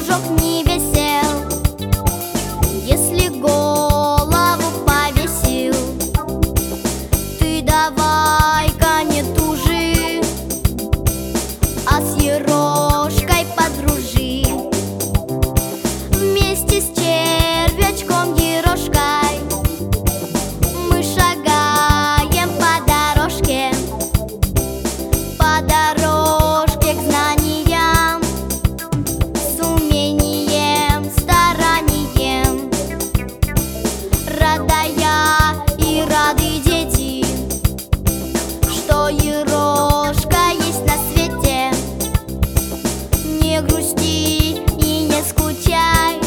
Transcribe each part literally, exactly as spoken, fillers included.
дружок не весел, если голову повесил. Ты давай-ка не тужи, а с ерошкой подружи. Вместе с червячком ерошкой мы шагаем по дорожке, по дорожке к знаниям, с умением, старанием. Рада я и рады дети, что ерошка есть на свете. Не грусти и не скучай,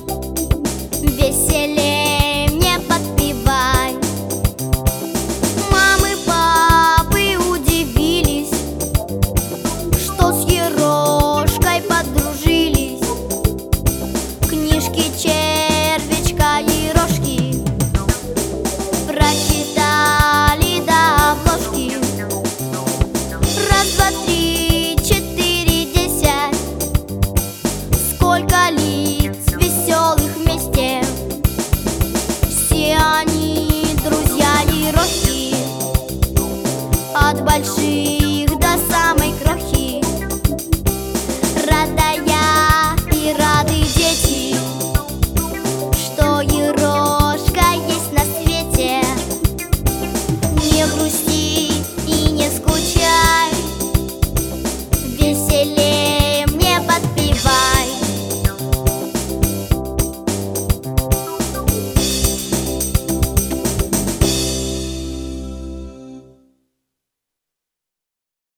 веселей мне подпевай. Мамы, папы удивились, что с ерошкой подружились. Книжки червячка ерошки прочитали до обложки. Раз, два, три, четыре, десять, сколько лиц веселых вместе. Все они друзья ерошки, от больших